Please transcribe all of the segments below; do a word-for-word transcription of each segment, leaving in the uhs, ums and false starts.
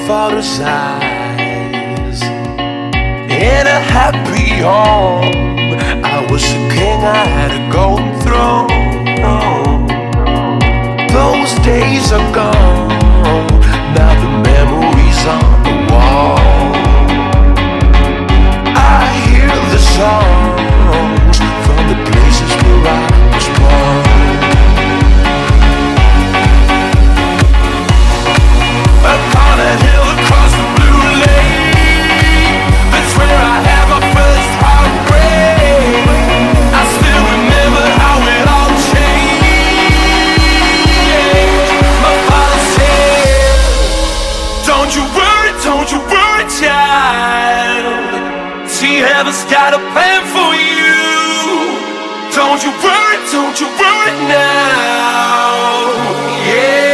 father's eyes. In a happy home, I was a king, I had a golden throne. Those days are gone, now the memories on the wall. I hear the songs from the places where I was born. Upon a hill across the blue lake, that's where I had my first heartbreak. I still remember how it all changed. My father said, don't you worry, don't you worry, child. See, heaven's got a plan for you. Don't you worry, don't you worry now. Yeah.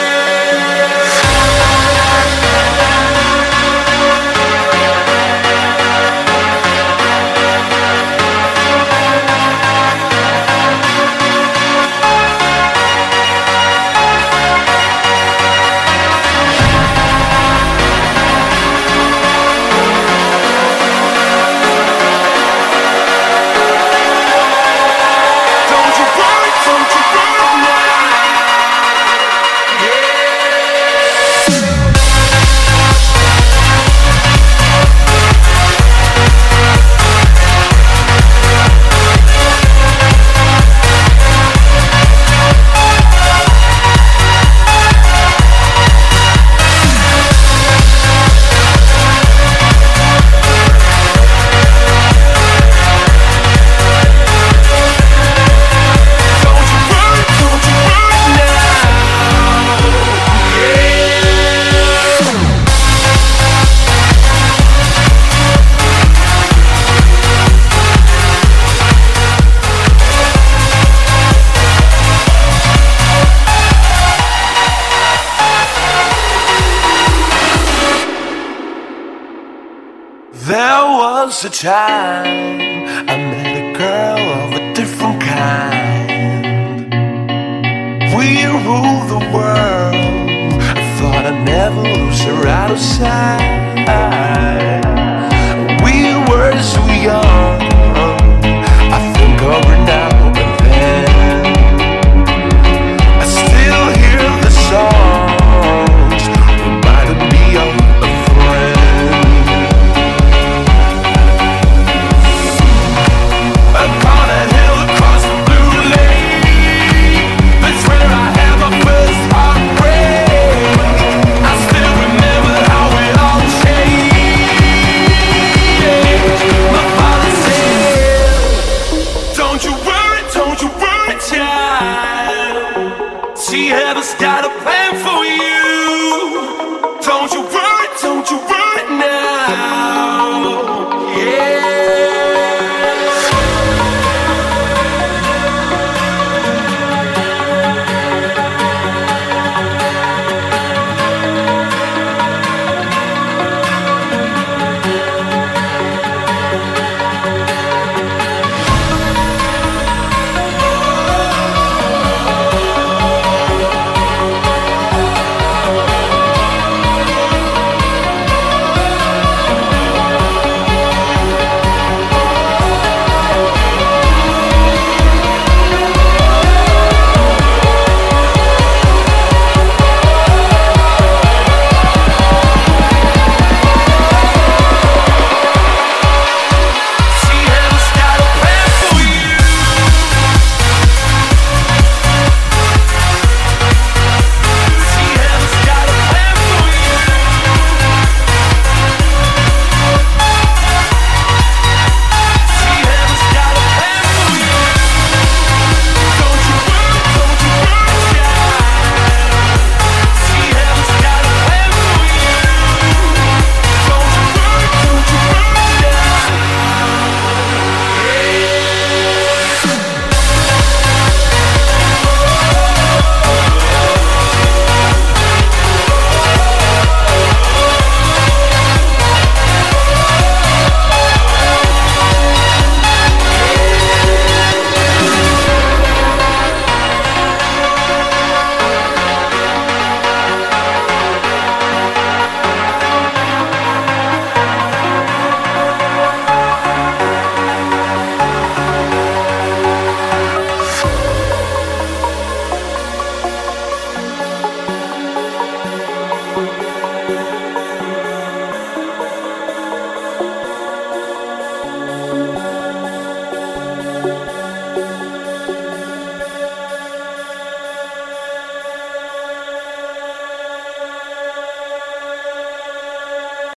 There was a time I met a girl of a different kind. We ruled the world. I thought I'd never lose her out of sight.